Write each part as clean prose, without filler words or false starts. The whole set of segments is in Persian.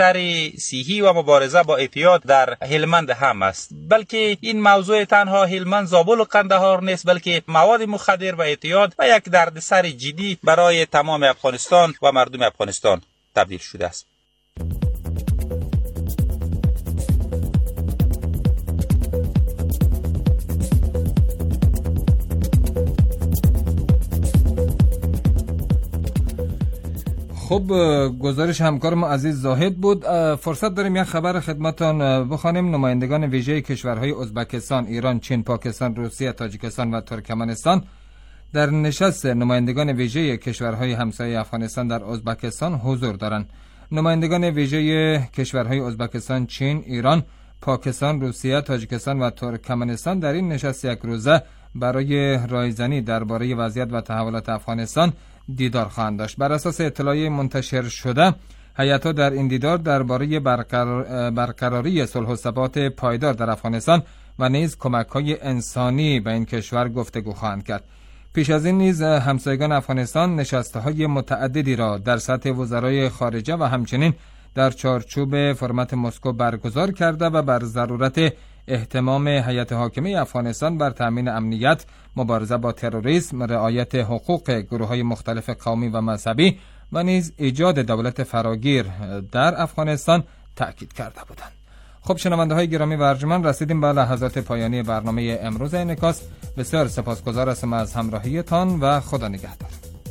سر صحی و مبارزه با اعتیاد در هلمند هم است. بلکه این موضوع تنها هلمند، زابل و قندهار نیست، بلکه مواد مخدر و اعتیاد و یک دردسر جدی برای تمام افغانستان و مردم افغانستان تبدیل شده است. خب گزارش همکار ما عزیز زاهد بود. فرصت داریم یک خبر خدمتان بخوانیم. نمایندگان ویژه کشورهای ازبکستان، ایران، چین، پاکستان، روسیه، تاجیکستان و ترکمنستان در نشست نمایندگان ویژه کشورهای همسایه افغانستان در ازبکستان حضور دارند. نمایندگان ویژه کشورهای ازبکستان، چین، ایران، پاکستان، روسیه، تاجیکستان و ترکمنستان در این نشست یک روزه برای رایزنی درباره وضعیت و تحولات افغانستان دیدار خواهند داشت. بر اساس اطلاعی منتشر شده، هیئت‌ها در این دیدار درباره برقراری صلح و ثبات پایدار در افغانستان و نیز کمک‌های انسانی به این کشور گفتگو خواهند کرد. پیش از این نیز همسایگان افغانستان نشست‌های متعددی را در سطح وزرای خارجه و همچنین در چارچوب فرمت مسکو برگزار کرده و بر ضرورت اهتمام هیئت حاکمه افغانستان بر تامین امنیت، مبارزه با تروریسم، رعایت حقوق گروه‌های مختلف قومی و مذهبی و نیز ایجاد دولت فراگیر در افغانستان تأکید کرده بودند. خب شنونده‌های گرامی و ارجمند، رسیدیم به لحظات پایانی برنامه امروز انعکاس. بسیار سپاسگزار هستم از همراهیتان و خدا نگهدار.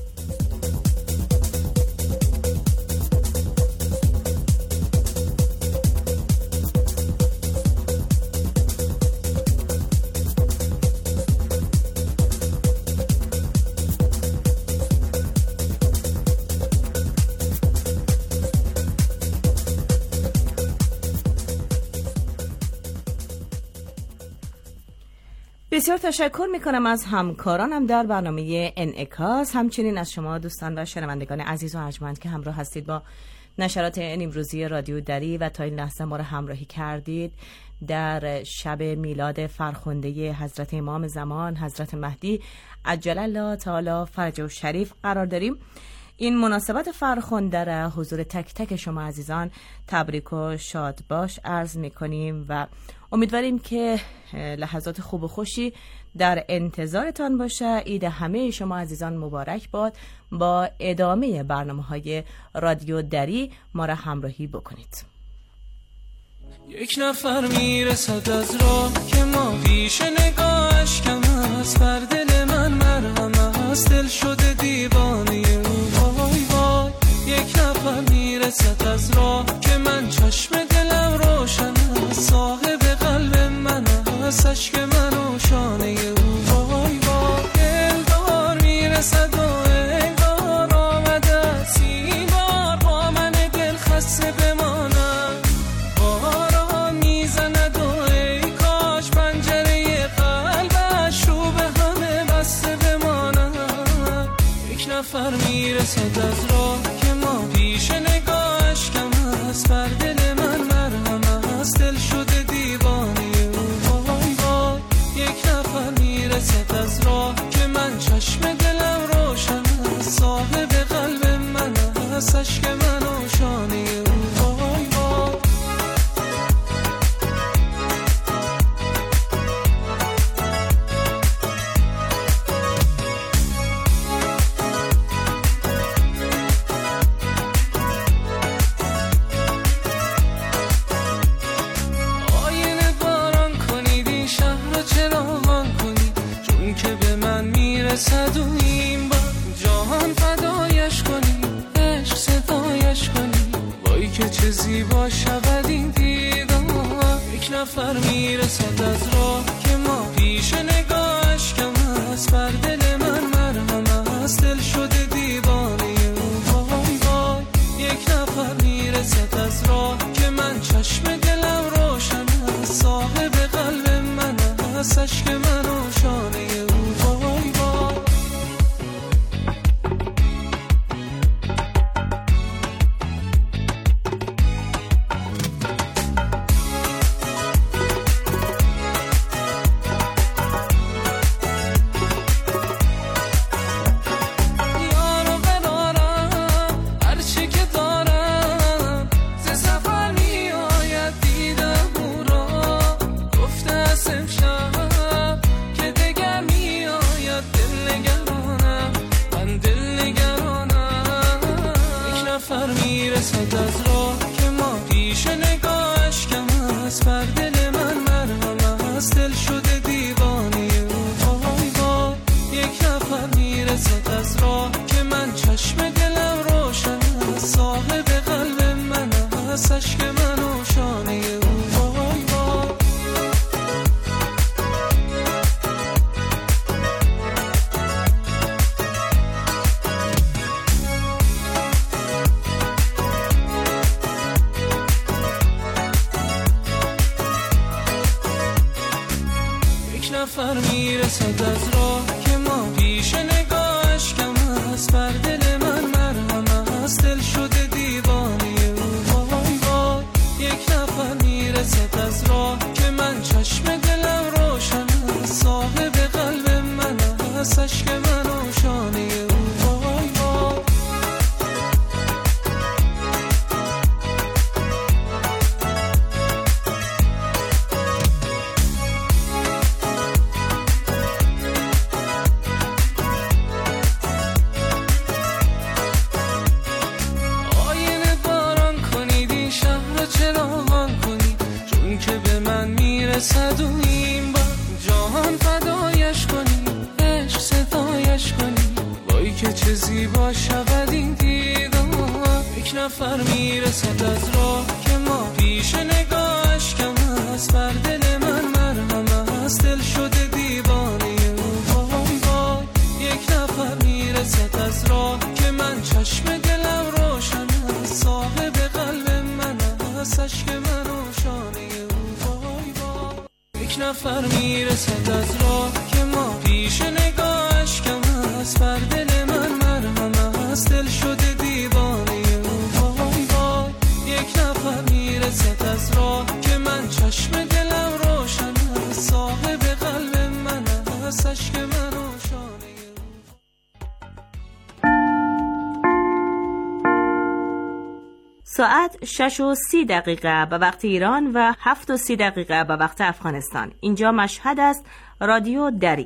بسیار تشکر میکنم از همکارانم در برنامه انعکاس، همچنین از شما دوستان و شنوندگان عزیز و ارجمند که همراه هستید با نشرات امروزی رادیو دری و تا این لحظه ما را همراهی کردید. در شب میلاد فرخنده حضرت امام زمان حضرت مهدی عجل الله تعالی فرجه شریف قرار داریم. این مناسبت فرخنده را حضور تک تک شما عزیزان تبریک و شاد باش عرض میکنیم و امیدواریم که لحظات خوب و خوشی در انتظارتان باشه. عید همه شما عزیزان مبارک باد. با ادامه برنامه‌های رادیو دری ما را همراهی بکنید. یک نفر میرسد از راه که ما پیش نگاهش کم است، بر دل من مرهم است، دل شده دیوانه او. وای وای یک نفر میرسد از راه که من چشم دلم روشن است، صاحب قلب من است، عشق من و شانه او. وای وای دلدار میرسد و انگار آمده است این بار با من دل خسته بمانم. باران میزند و ای کاش پنجره قلبش رو به همه بسته بمانم. یک نفر میرسد از راه که ما پیش نگاهش کم است، بر دل من مرهم است، دل شده دیوانه او. وای وای یک نفر میرسد از راه که من چشم دلم روشن است، صاحب قلب من است، عشق من و شانه او. وای وای آینه باران کنید این شهر رو چراغان کنید، چون که به من میرسد و این بار جهان فدایش کنید، عشق صدایش کنید. وای که چه زیبا شود این دیدار. یک نفر میرسد از راه که ما پیش نگاهش کم است، بر دل من مرهم است، دل شده دیوانه او. وای وای یک نفر میرسد از راه که من چشم دلم روشن است، صاحب قلب من است، عشق من و شانه او. وای وای هست اشک من و شانه او وای وای. یک نفر میرسد از راه که ما پیش نگاهش کم هست، بر دل من مرهم هست، دل شده دیوانه او وای وای. یک نفر میرسد از راه که من چشم دلم روشن هست، صاحب قلب من هست اشک من و شانه او وای وای. آینه باران کنید این شهر رو چراغان کنید، چون که به من میرسد و این بار جهان فدایش کنید، عشق صدایش کنید، وای که چه زیبا شود این دیدار. یک نفر میرسد از راه که ما پیش نگاهش کم هست، بر دل من مرهم هست، دل شده دیوانه او وای وای. یک نفر میرسد از راه که من چشم دلم روشن هست، صاحب قلب من هست اشک من و شانه او وای وای. یک نفر میرسد از راه که ما پیش نگاهش کم هست، بر دل من مرهم هست، دل شده دیوانه او وای وای. یک نفر میرسد از راه که من چشم دلم روشن هست، صاحب قلب من هست اشک من و شانه او. ساعت 6:30 به وقت ایران و 7:30 به وقت افغانستان. اینجا مشهد است، رادیو دری.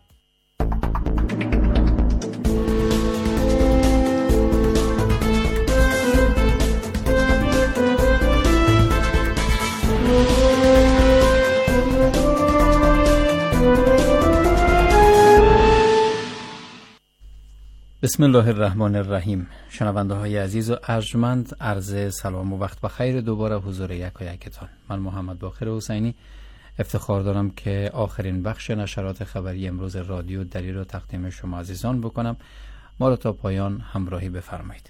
بسم الله الرحمن الرحیم. شنونده های عزیز و ارجمند، عرض سلام و وقت بخیر دوباره حضور یکایکتان. من محمد باقر حسینی افتخار دارم که آخرین بخش نشرات خبری امروز رادیو دری را تقدیم شما عزیزان بکنم. ما را تا پایان همراهی بفرمایید.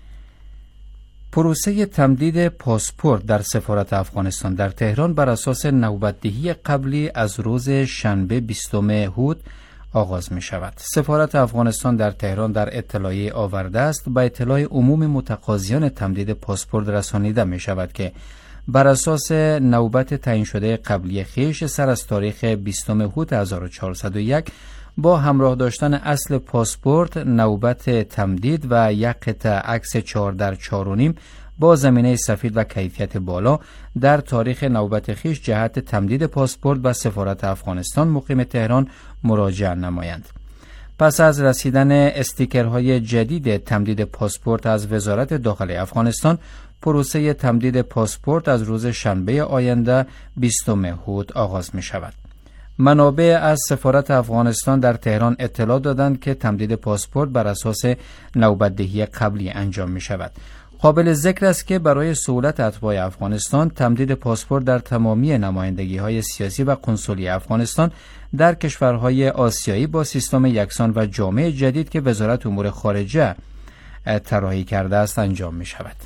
پروسه تمدید پاسپورت در سفارت افغانستان در تهران بر اساس نوبت‌دهی قبلی از روز شنبه 20 هود آغاز می شود. سفارت افغانستان در تهران در اطلاعیه آورده است به اطلاع عموم متقاضیان تمدید پاسپورت رسانیده می شود که بر اساس نوبت تعیین شده قبلی خویش سر از تاریخ 20 هود 1401 با همراه داشتن اصل پاسپورت، نوبت تمدید و یک قطعه عکس 4x4.5 با زمینه سفید و کیفیت بالا در تاریخ نوبت خویش جهت تمدید پاسپورت به سفارت افغانستان مقیم تهران مراجعه نمایند. پس از رسیدن استیکرهای جدید تمدید پاسپورت از وزارت داخلی افغانستان، پروسه تمدید پاسپورت از روز شنبه آینده 20 هود آغاز می شود. منابع از سفارت افغانستان در تهران اطلاع دادند که تمدید پاسپورت بر اساس نوبت‌دهی قبلی انجام می شود. قابل ذکر است که برای سهولت اتباع افغانستان تمدید پاسپورت در تمامی نمایندگی‌های سیاسی و قنسولی افغانستان در کشورهای آسیایی با سیستم یکسان و جامع جدید که وزارت امور خارجه طراحی کرده است انجام می شود.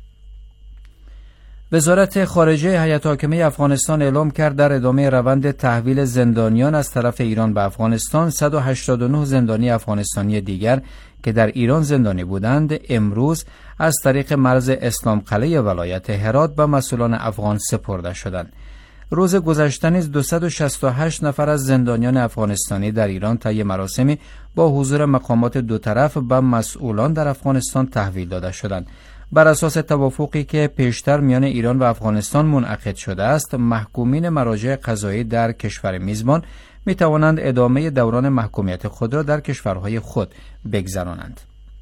وزارت خارجه هیئت حاکمه افغانستان اعلام کرد در ادامه روند تحویل زندانیان از طرف ایران به افغانستان 189 زندانی افغانستانی دیگر که در ایران زندانی بودند امروز از طریق مرز اسلام قلعه ولایت هرات به مسئولان افغان سپرده شدند. روز گذشته نیز 268 نفر از زندانیان افغانستانی در ایران طی مراسمی با حضور مقامات دو طرف به مسئولان در افغانستان تحویل داده شدند. بر اساس توافقی که پیشتر میان ایران و افغانستان منعقد شده است، محکومین مراجع قضایی در کشور میزبان می توانند ادامه دوران محکومیت خود را در کشورهای خود بگذرانند.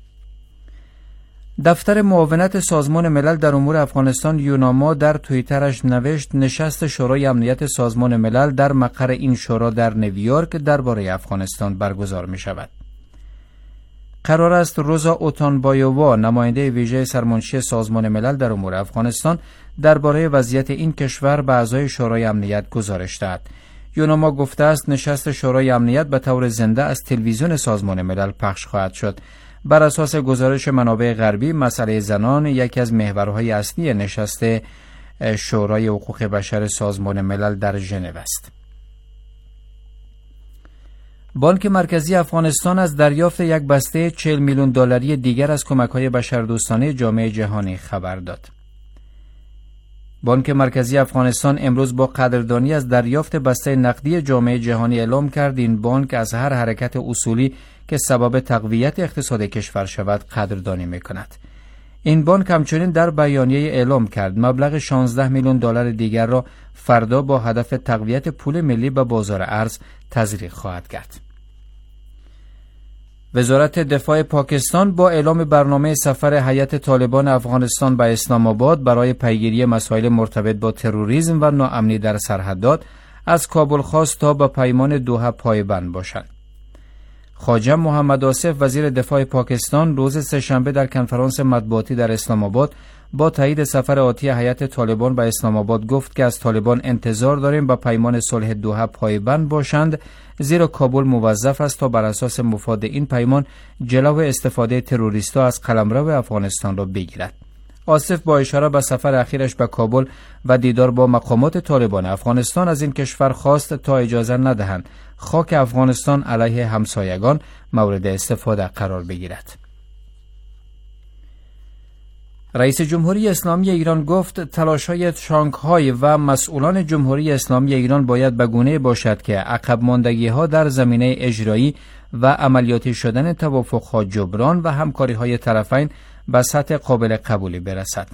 دفتر معاونت سازمان ملل در امور افغانستان یوناما در توییترش نوشت نشست شورای امنیت سازمان ملل در مقر این شورا در نیویورک درباره افغانستان برگزار می شود. قرار است روزا اوتانبایووا نماینده ویژه سرمنشی سازمان ملل در امور افغانستان درباره وضعیت این کشور به اعضای شورای امنیت گزارش دهد. یوناما گفته است نشست شورای امنیت به طور زنده از تلویزیون سازمان ملل پخش خواهد شد. بر اساس گزارش منابع غربی، مسئله زنان یکی از محورهای اصلی نشست شورای حقوق بشر سازمان ملل در ژنو است. بانک مرکزی افغانستان از دریافت یک بسته 40 میلیون دلاری دیگر از کمک‌های بشردوستانه جامعه جهانی خبر داد. بانک مرکزی افغانستان امروز با قدردانی از دریافت بسته نقدی جامعه جهانی اعلام کرد این بانک از هر حرکت اصولی که سبب تقویت اقتصاد کشور شود قدردانی می‌کند. این بانک همچنین در بیانیه اعلام کرد مبلغ 16 میلیون دلار دیگر را فردا با هدف تقویت پول ملی به بازار ارز تزریق خواهد کرد. وزارت دفاع پاکستان با اعلام برنامه سفر هیئت طالبان افغانستان به اسلام آباد برای پیگیری مسائل مرتبط با تروریسم و ناامنی در سرحدات از کابل خواست تا به پیمان دوحه پایبند باشند. خواجه محمد آصف وزیر دفاع پاکستان روز سه‌شنبه در کنفرانس مطبوعاتی در اسلام آباد با تایید سفر آتی هیئت طالبان به اسلام آباد گفت که از طالبان انتظار داریم به پیمان صلح دوحه پایبند باشند، زیرا کابل موظف است تا بر اساس مفاد این پیمان جلو استفاده تروریست‌ها از قلمرو افغانستان را بگیرد. آصف با اشاره به سفر اخیرش به کابل و دیدار با مقامات طالبان افغانستان از این کشور خواست تا اجازه ندهند خاک افغانستان علیه همسایگان مورد استفاده قرار بگیرد. رئیس جمهوری اسلامی ایران گفت تلاش‌های شانگهای و مسئولان جمهوری اسلامی ایران باید به گونه باشد که عقب ماندگی‌ها در زمینه اجرایی و عملیاتی شدن توافق‌ها جبران و همکاری‌های طرفین به سطح قابل قبولی برسد.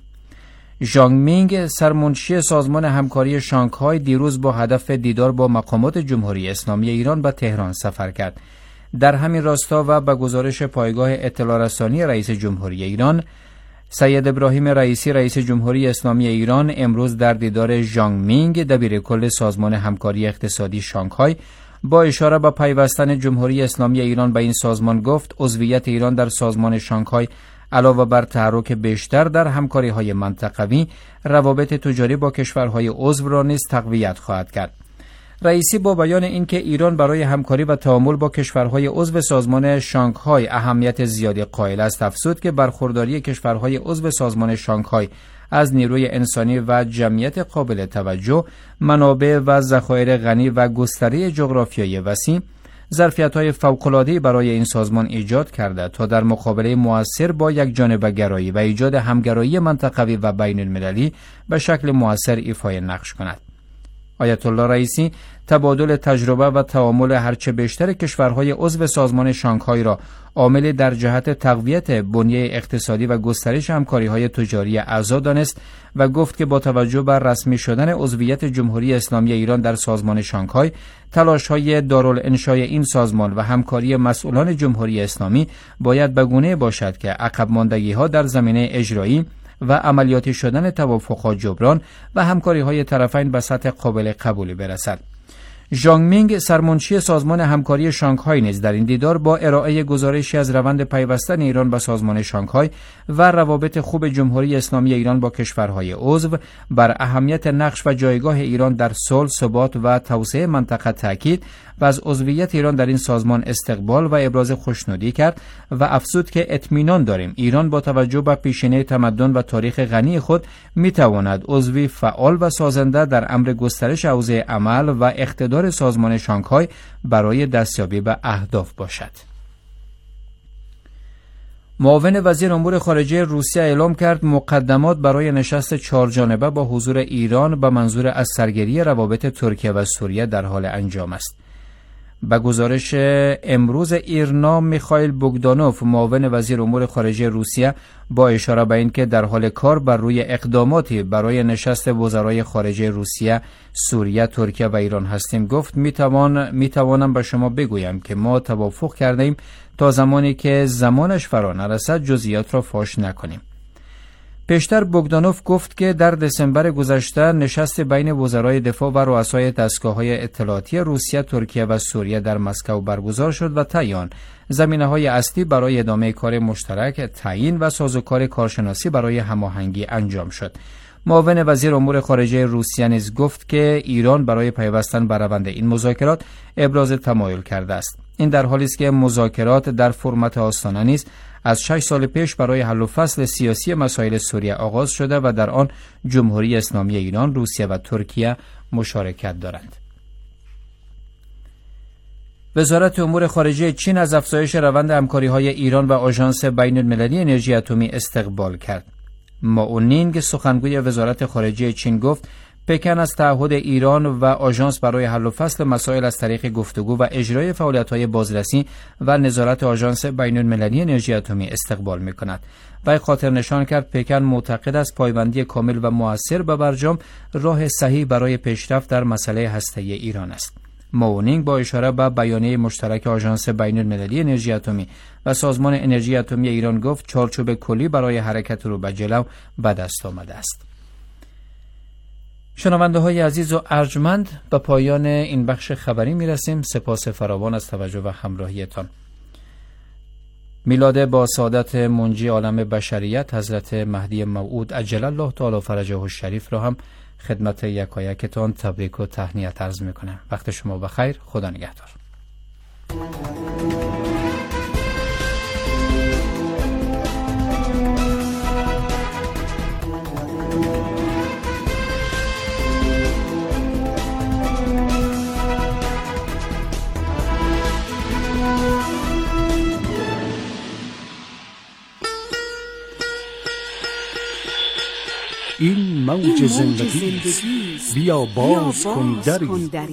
ژانگ مینگ سرمنشی سازمان همکاری شانگهای دیروز با هدف دیدار با مقامات جمهوری اسلامی ایران به تهران سفر کرد. در همین راستا و به گزارش پایگاه اطلاع رسانی رئیس جمهوری ایران، سید ابراهیم رئیسی رئیس جمهوری اسلامی ایران امروز در دیدار ژانگ مینگ دبیرکل سازمان همکاری اقتصادی شانگهای با اشاره به پیوستن جمهوری اسلامی ایران به این سازمان گفت عضویت ایران در سازمان شانگهای علاوه بر تحرک بیشتر در همکاری‌های منطقوی، روابط تجاری با کشورهای عضو را نیز تقویت خواهد کرد. رئیسی با بیان اینکه ایران برای همکاری و تعامل با کشورهای عضو سازمان شانگهای اهمیت زیادی قائل است، افزود که برخورداری کشورهای عضو سازمان شانگهای از نیروی انسانی و جمعیت قابل توجه، منابع و ذخایر غنی و گستره جغرافیایی وسیع ظرفیت‌های فوق‌العاده‌ای برای این سازمان ایجاد کرده تا در مقابله مؤثر با یک جانبه گرایی و ایجاد همگرایی منطقوی و بین‌المللی به شکل مؤثر ایفای نقش کند. آیت الله رئیسی تبادل تجربه و تعامل هرچه بیشتر کشورهای عضو سازمان شانگهای را عاملی در جهت تقویت بنیه اقتصادی و گسترش همکاری‌های تجاری اعضا دانست و گفت که با توجه بر رسمی شدن عضویت جمهوری اسلامی ایران در سازمان شانگهای، تلاش‌های دارالانشای این سازمان و همکاری مسئولان جمهوری اسلامی باید به گونه باشد که عقب ماندگی‌ها در زمینه اجرایی و عملیاتی شدن توافق‌ها جبران و همکاری‌های طرفین به سطح قابل قبولی برسد. ژانگ مینگ سرمنشی سازمان همکاری شانگهای نیز در این دیدار با ارائه گزارشی از روند پیوستن ایران به سازمان شانگهای و روابط خوب جمهوری اسلامی ایران با کشورهای عضو بر اهمیت نقش و جایگاه ایران در صلح، ثبات و توسعه منطقه تاکید و از عضویت ایران در این سازمان استقبال و ابراز خوشنودی کرد و افزود که اطمینان داریم ایران با توجه به پیشینه تمدن و تاریخ غنی خود میتواند عضوی فعال و سازنده در امر گسترش حوزه عمل و اقتدار سازمان شانگهای برای دستیابی به اهداف باشد. معاون وزیر امور خارجه روسیه اعلام کرد مقدمات برای نشست چهارجانبه با حضور ایران به منظور از سرگیری روابط ترکیه و سوریه در حال انجام است. به گزارش امروز ایرنا میخائیل بوگدانوف معاون وزیر امور خارجه روسیه با اشاره به اینکه در حال کار بر روی اقداماتی برای نشست وزرای خارجه روسیه، سوریه، ترکیه و ایران هستیم گفت میتوانم به شما بگویم که ما توافق کردیم تا زمانی که زمانش فرا نرسد جزئیات را فاش نکنیم. پیشتر بوگدانوف گفت که در دسامبر گذشته نشست بین وزرای دفاع و رؤسای دستگاه‌های اطلاعاتی روسیه، ترکیه و سوریه در مسکو برگزار شد و طی آن زمینه‌های اصلی برای ادامه کار مشترک تعیین و سازوکار کارشناسی برای هماهنگی انجام شد. معاون وزیر امور خارجه روسیه نیز گفت که ایران برای پیوستن به روند این مذاکرات ابراز تمایل کرده است. این در حالی است که مذاکرات در فرمت آستانه نیز از 6 سال پیش برای حل و فصل سیاسی مسائل سوریه آغاز شده و در آن جمهوری اسلامی ایران، روسیه و ترکیه مشارکت دارند. وزارت امور خارجه چین از افزایش روند همکاری‌های ایران و آژانس بین‌المللی انرژی اتمی استقبال کرد. مائو نینگ سخنگوی وزارت خارجه چین گفت پکن از تعهد ایران و آژانس برای حل و فصل مسائل از طریق گفتگو و اجرای فعالیت‌های بازرسی و نظارت آژانس بین‌المللی انرژی اتمی استقبال می‌کند. وی خاطر نشان کرد پکن معتقد است پایبندی کامل و مؤثر به برجام راه صحیح برای پیشرفت در مسئله هسته‌ای ایران است. مائو نینگ با اشاره به بیانیه مشترک آژانس بین‌المللی انرژی اتمی و سازمان انرژی اتمی ایران گفت چارچوب کلی برای حرکت رو به جلو به دست آمده است. شنونده های عزیز و ارجمند، به پایان این بخش خبری می رسیم. سپاس فراوان از توجه و همراهیتان. میلاد با سعادت منجی عالم بشریت حضرت مهدی موعود عجل الله تعالی فرجه الشریف را هم خدمت یکایکتان تبریک و تهنیت عرض می کنم. وقت شما بخیر. خدا نگهدار. این موج زندگی است، بیا باز کن دری.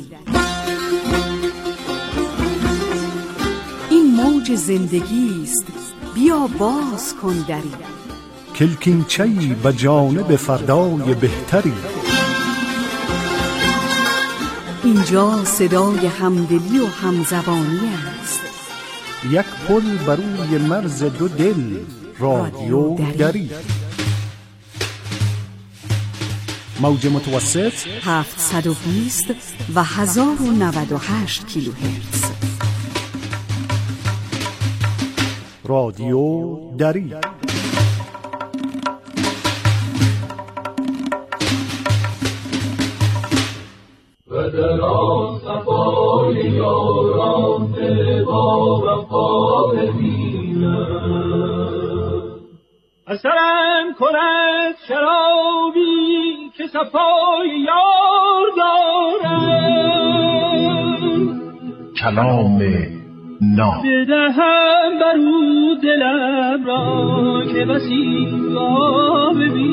این موج زندگی است، بیا باز کن دری. کلکینچه‌ای به جانب فردای بهتری. اینجا صدای همدلی و همزبانی است. یک پل بر روی مرز دو دل، رادیو دری. موج متوسط 720 و 1098 کیلوهرتز. رادیو دری. و در آن صفای یاران با وفا ببینم، اثرم کند شرابی که صفای یار دارم. کلام ناب بدهم برو دلم را که بسی را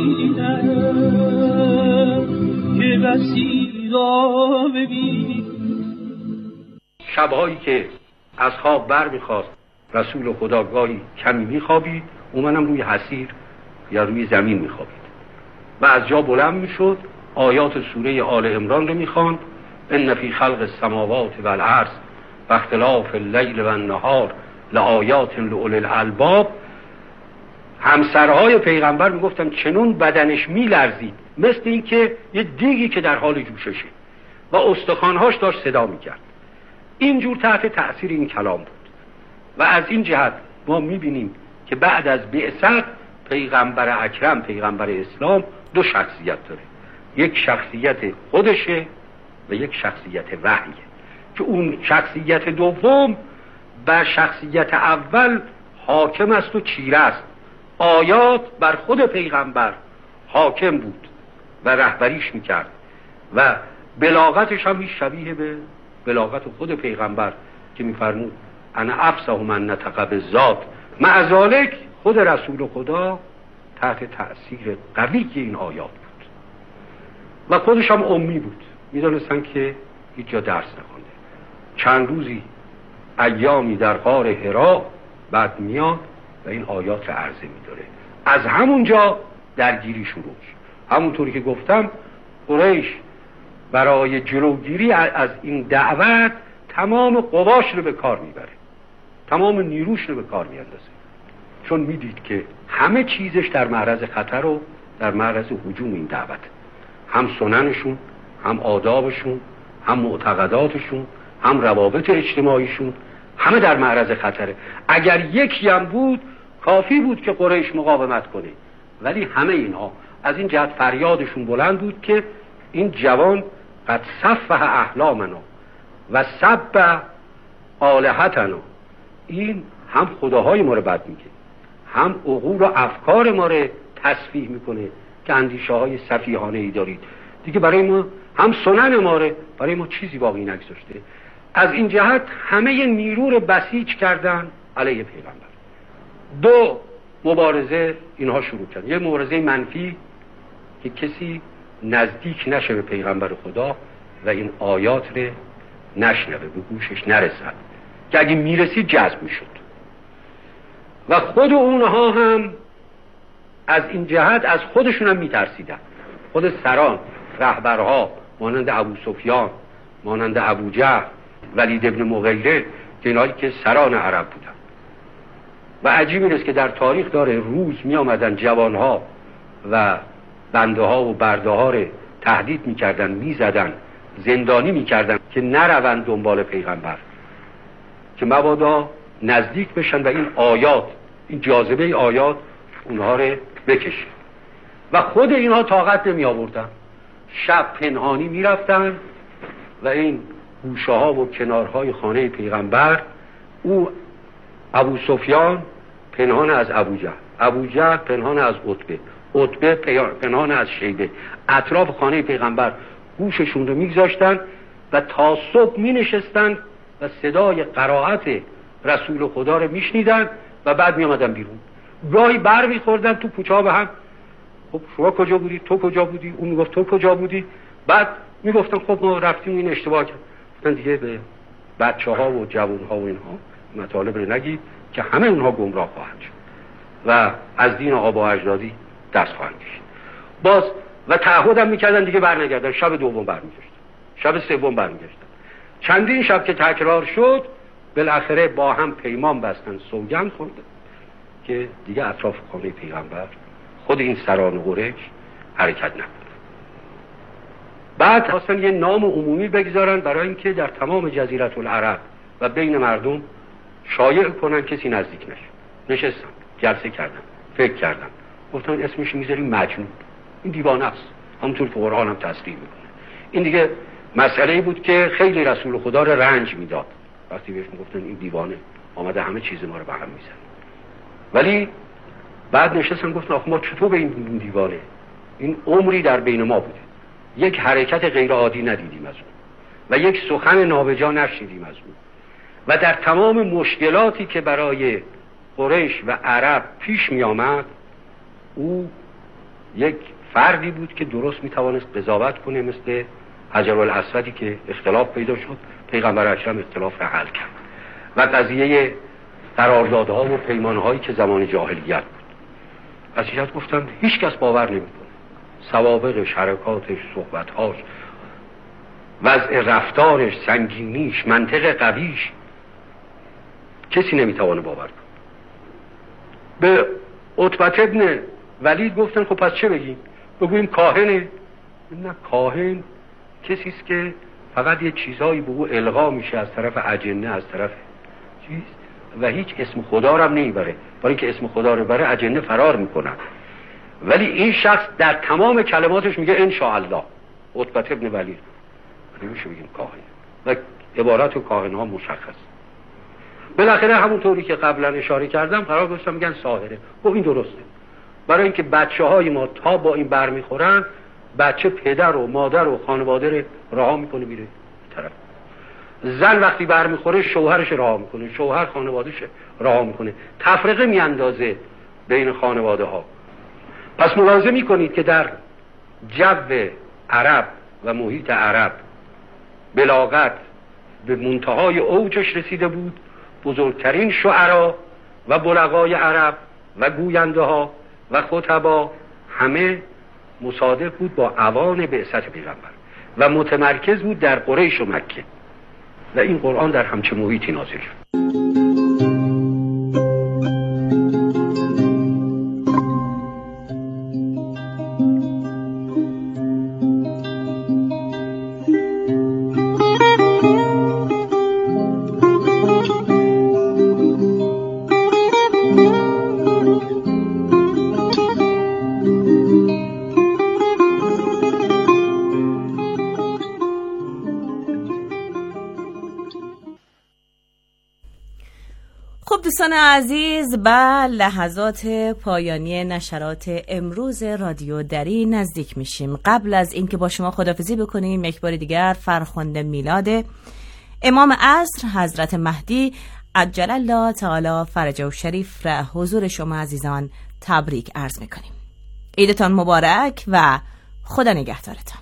ببینم، که بسی را ببینم. شبهایی که از خواب بر میخواست رسول خدا گاهی کمی میخوابید، اومنم روی حصیر یا روی زمین میخوابید و از جا بلند میشد، آیات سوره آل عمران رو میخواند. ان فی خلق السماوات والارض و اختلاف اللیل و النهار لآیات لأولی الالباب. همسرهای پیغمبر میگفتن چنون بدنش میلرزید مثل این که یه دیگی که در حال جوششه و استخوانهاش داشت صدا میکرد. اینجور تحت تأثیر این کلام بود و از این جهت ما میبینیم که بعد از بعثت پیغمبر اکرم، پیغمبر اسلام، دو شخصیت داره. یک شخصیت خودشه و یک شخصیت وحیه که اون شخصیت دوم بر شخصیت اول حاکم است و چیره است. آیات بر خود پیغمبر حاکم بود و رهبریش میکرد و بلاغتش هم شبیه به بلاغت خود پیغمبر که میفرمود انا افصح من نطق بالذات. مع ذالک خود رسول خدا تحت تأثیر قوی این آیات بود و خودش هم امی بود، میدونستن که هیچ جا درس نخونده. چند روزی ایامی در غار حرا بعد میاد و این آیات رو عرضه میداره. از همونجا درگیری شروع شد. همونطوری که گفتم قریش برای جلوگیری از این دعوت تمام قواش رو به کار میبره، تمام نیروش رو به کار میاندازه، چون میدید که همه چیزش در معرض خطر و در معرض هجوم این دعوت، هم سننشون، هم آدابشون، هم معتقداتشون، هم روابط اجتماعیشون، همه در معرض خطره. اگر یکی هم بود کافی بود که قریش مقاومت کنه، ولی همه اینها از این جهت فریادشون بلند بود که این جوان قد سفه احلامنا و سب آلهتنا، این هم خداهای ما رو بد میگه، هم عقول و افکار ما رو تصفیه میکنه که اندیشه های سفیهانه ای دارید دیگه، برای ما هم سنن ما رو، برای ما چیزی باقی نگذاشته. از این جهت همه نیرو رو بسیج کردن علیه پیغمبر. دو مبارزه اینها شروع کردن. یه مبارزه منفی که کسی نزدیک نشه به پیغمبر خدا و این آیات رو نشنوه، به گوشش نرسد، که اگه میرسید جذب میشد. و خود اونها هم از این جهت از خودشون هم میترسیدن. خود سران، رهبرها مانند ابو سفیان، مانند ابو جهل، ولید ابن مغیره، که اینایی که سران عرب بودن. و عجیب اینست که در تاریخ داره روز می آمدن جوانها و بنده ها و برده ها رو تهدید می کردن، می زدن، زندانی می کردن که نروند دنبال پیغمبر، که مبادا نزدیک بشن و این آیات، این جاذبه آیات اونها رو بکشه. و خود اینها طاقت نمی آوردن، شب پنهانی می رفتن و این گوشه ها و کنارهای خانه پیغمبر، او ابو سفیان پنهان از ابو جهل، ابو جهل پنهان از عتبه، عتبه پنهان از شیبه، اطراف خانه پیغمبر گوششون رو میگذاشتن و تا صبح می نشستن و صدای قرائت رسول خدا رو میشنیدن و بعد می آمدن بیرون. گاهی بر می خوردن تو کوچه ها به هم، خب شما کجا بودی؟ تو کجا بودی؟ اون میگفت تو کجا بودی؟ بعد میگفتن خب ما رفتیم این اشتباه کرد. گفتن دیگه به بچه ها و جوان ها و اینها مطالب رو نگید که همه اونها گمراه خواهند شد و از دین آبا اجدادی دست خواهند کشید. باز و تعهد هم میکردن دیگه برنگردن، شب دوم برمیگشتن، شب سوم برمیگشتن. چندین شب که تکرار شد بالاخره با هم پیمان بستن، سوگند خوردن که دیگه اطراف خانه پیغمبر خود این سران قریش حرکت نکنه. بعد خواستن یه نام عمومی بگذارن برای اینکه در تمام جزیره العرب و بین مردم شایع کنن کسی نزدیک نشه. نشستن، جلسه کردن، فکر کردن، گفتن اسمش میذاریم مجنون، این دیوانه است، همونطور که قرآن هم تصریح میکنه. این دیگه مسئله بود که خیلی رسول خدا رو رنج میداد وقتی بهش میگفتن این دیوانه آمده همه چیز ما رو به هم میزنه. ولی بعد نشستن گفتن آخه ما چطور به این دیوانه، این عمری در بین ما بوده، یک حرکت غیر عادی ندیدیم از اون و یک سخن نابجا نشنیدیم از اون و در تمام مشکلاتی که برای قریش و عرب پیش می آمد او یک فردی بود که درست می توانست قضاوت کنه، مثل حجر الاسودی که اختلاف پیدا شد، پیغمبر اکرم اختلاف را حل کرد و قضیه قراردادها و پیمانهایی که زمان جاهلیت بود. از اینجا گفتن هیچ کس باور نمی کنه، سوابقش، حرکاتش، صحبتهاش، وضع رفتارش، سنگینیش، منطق قویش کسی نمیتوانه باور کنه. به عتبه ابن ولید گفتن خب پس چه بگیم؟ بگوییم کاهنه؟ نه، کاهن کسی است که فقط یه چیزایی به او القا میشه از طرف اجنه، از طرف چیز، و هیچ اسم خدا رو هم نمیبره، برای اینکه اسم خدا رو بره اجنه فرار میکنن. ولی این شخص در تمام کلماتش میگه ان شاء الله. عتبه ابن ولید نمیشه بگیم کاهن و عبارت و کاهن ها مشخص. بالاخره همون طوری که قبلا اشاره کردم قرار گذاشتن میگن ساحره. خب این درسته، برای اینکه بچه های ما تا با این بر میخورن، بچه پدر و مادر و خانواده رو رها میکنه میره طرف. زن وقتی بر میخوره شوهرش رها میکنه، شوهر خانوادهش رها میکنه، تفرقه میاندازه بین خانواده ها. پس ملاحظه میکنید که در جو عرب و محیط عرب بلاغت به منتهای اوجش رسیده بود. بزرگترین شعرا و بلغای عرب و گوینده ها و خطبا همه مصادف بود با اوان بعثت پیغمبر و متمرکز بود در قریش و مکه و این قرآن در همچه محیطی نازل شد. دوستان عزیز، به لحظات پایانی نشرات امروز رادیو دری نزدیک میشیم. قبل از اینکه با شما خداحافظی بکنیم، یک بار دیگر فرخنده میلاد امام عصر حضرت مهدی عجل الله تعالی فرجه شریف را حضور شما عزیزان تبریک عرض میکنیم. عیدتان مبارک و خدا نگهدارتان.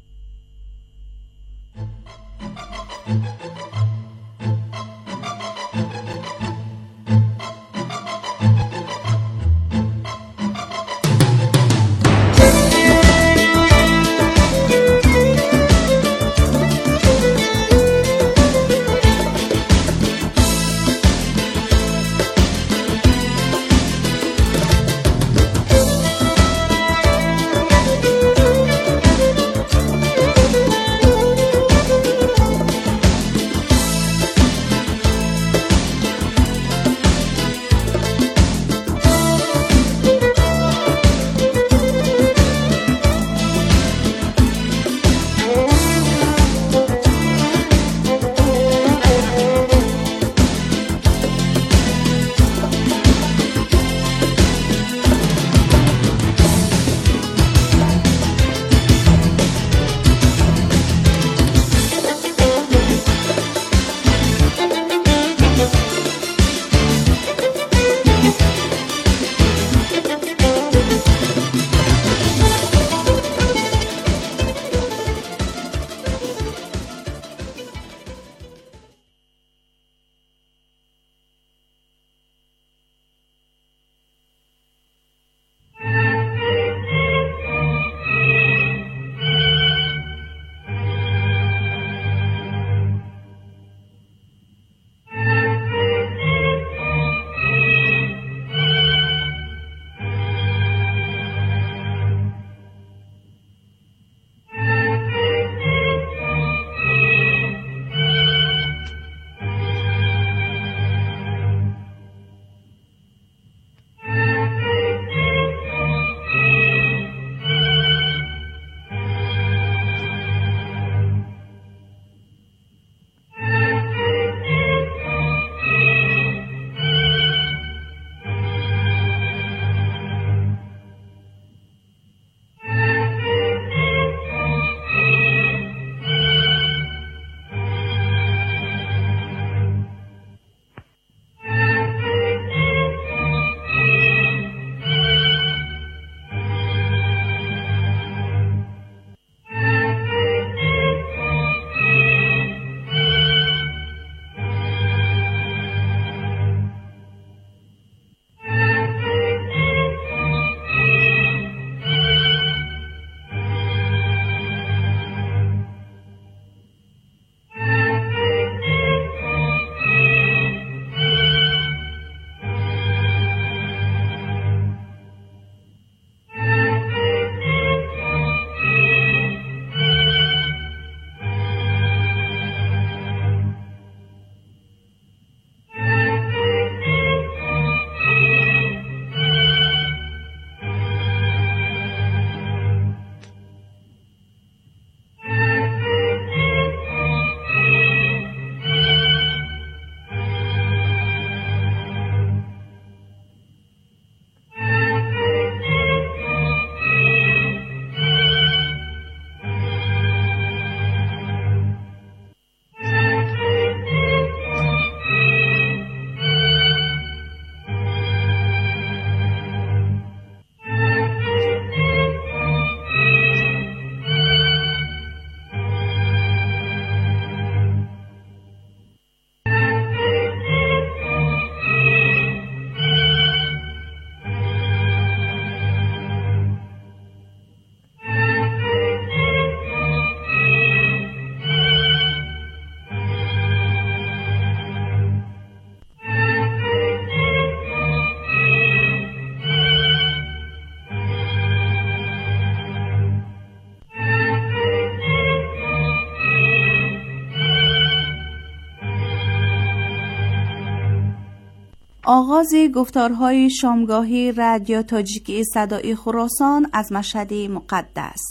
آغاز گفتارهای شامگاهی رادیو تاجیکی صدای خراسان از مشهد مقدس.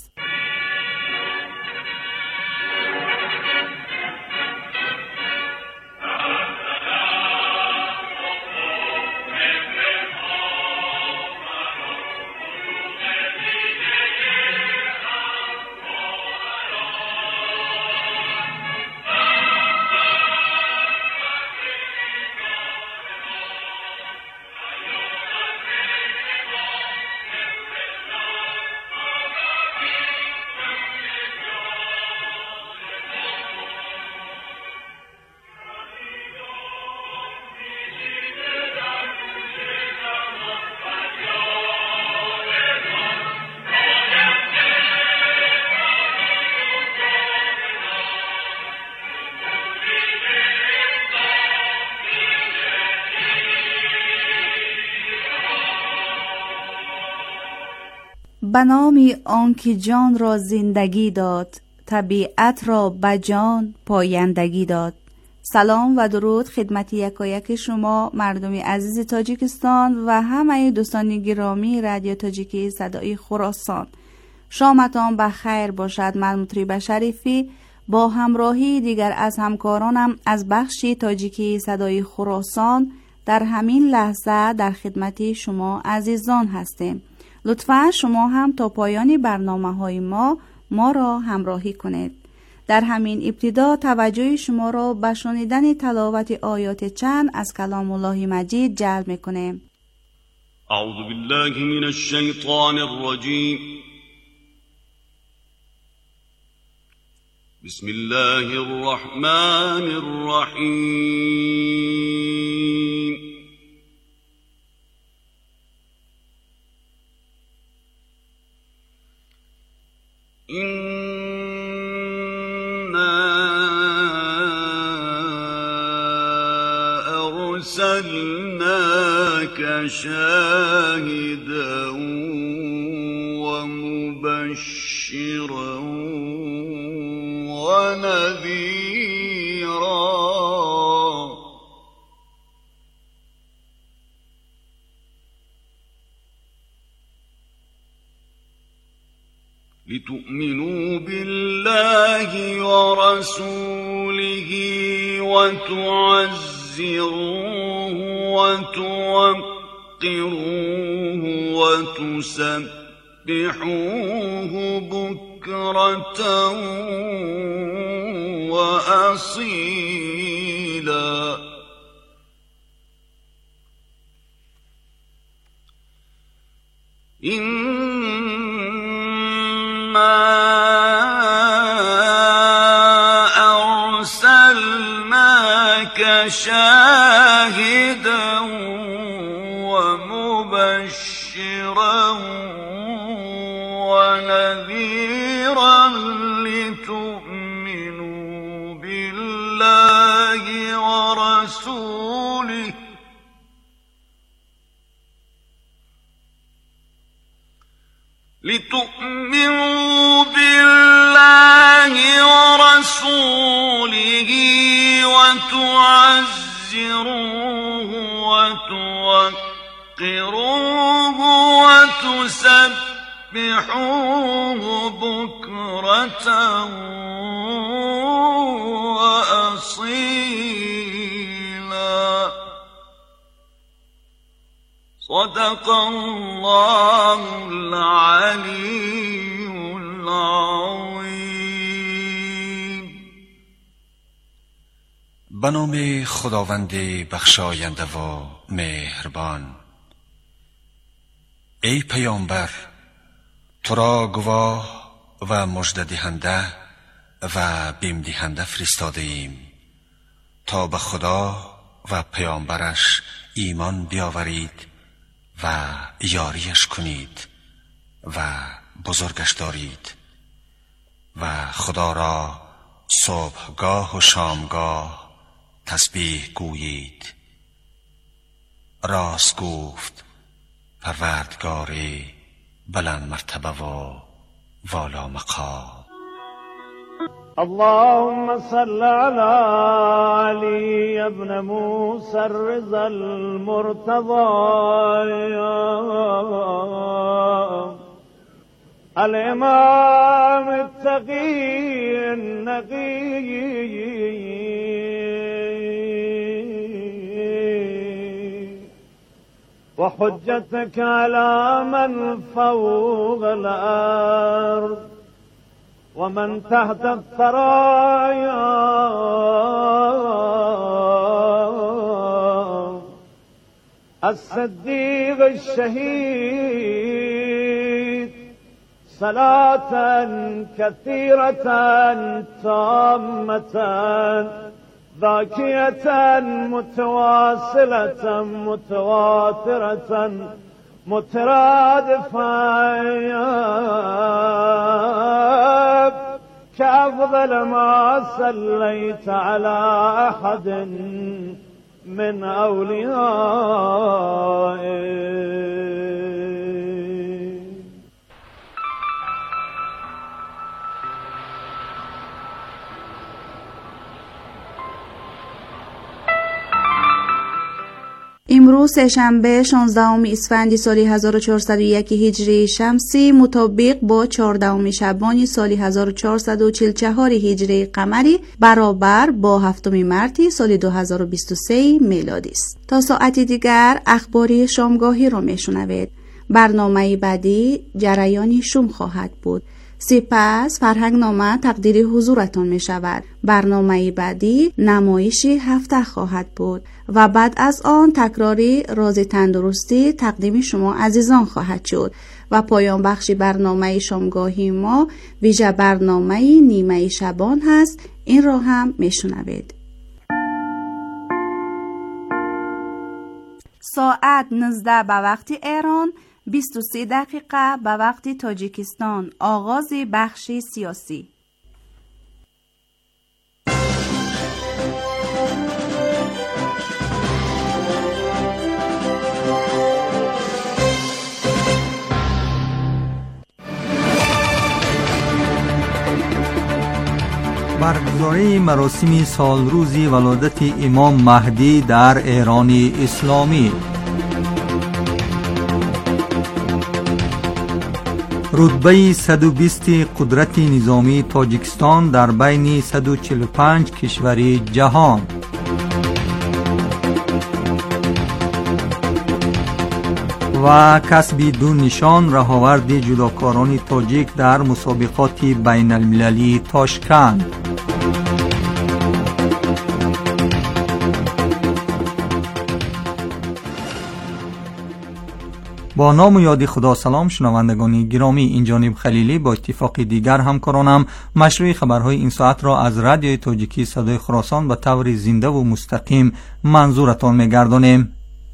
به نام آنکه جان را زندگی داد، طبیعت را به جان پایندگی داد. سلام و درود خدمت یکایک شما مردم عزیز تاجیکستان و همه دوستان گرامی رادیو تاجیکی صدای خراسان. شامتان بخیر باشد. من مطرب شریفی با همراهی دیگر از همکارانم از بخش تاجیکی صدای خراسان در همین لحظه در خدمت شما عزیزان هستیم. لطفاً شما هم تا پایان برنامه‌های ما را همراهی کنید. در همین ابتدا توجه شما را به شنیدن تلاوت آیات چند از کلام الله مجید جلب می‌کنیم. اعوذ بالله من الشیطان الرجیم. بسم الله الرحمن الرحیم. إنا أرسلناك شاهدا ومبشرا ونذيرا لتؤمنوا بالله ورسوله وتعزروه وتوقروه وتسبحوه بكرة وأصيلا. شاهدا ومبشرا ونذيرا لتؤمنوا بالله ورسوله وتعزروه وتوقروه وتسبحوه بكرة وأصيلا. صدق الله العلي العظيم. به نام خداوند بخشاینده و مهربان. ای پیامبر، تو را گواه و مژده دهنده و بیم دهنده فرستاده ایم تا به خدا و پیامبرش ایمان بیاورید و یاریش کنید و بزرگش دارید و خدا را صبحگاه و شامگاه تسبیح گویید. راست گفت پروردگار بلند مرتبه و والا مقام. اللهم صل على علي ابن موسى الرضا المرتضى الإمام التقي النقي وحجتك على من فوق الأرض ومن تحت الثرايا الصديق الشهيد صلاة كثيرة تامة ذاكية متواصلة متواترة مترادفة كأفضل ما صليت على أحد من أوليائه. امروز سه‌شنبه 16 اسفند سال 1401 هجری شمسی مطابق با 14 شعبان سال 1444 هجری قمری برابر با 7 مارس سال 2023 میلادی است. تا ساعتی دیگر اخباری شامگاهی را میشنوید. برنامه بعدی جریانی شوم خواهد بود. سپس فرهنگ نامه تقدیر حضورتان می شود. برنامه بعدی نمایش هفته خواهد بود و بعد از آن تکراری راز تندرستی تقدیم شما عزیزان خواهد شد و پایان بخش برنامه شامگاهی ما ویژه برنامه نیمه شبان هست. این را هم می شنوید. ساعت 19 به وقت ایران، 23 دقیقه به وقت تاجیکستان. آغاز بخش سیاسی. برگزاری مراسم سالروزی ولادت امام مهدی در ایران اسلامی. رتبه 120 قدرت نظامی تاجیکستان در بین 145 کشور جهان. و کسب 2 نشان رهاورد جودوکاران تاجیک در مسابقات بین المللی تاشکند. با نام و یاد خدا. سلام شنوندگان گرامی، این جانب خلیلی با اتفاق دیگر همکارانم مشروع خبرهای این ساعت را از رادیوی تاجیکی صدای خراسان به طور زنده و مستقیم منظورتان می‌گردانیم.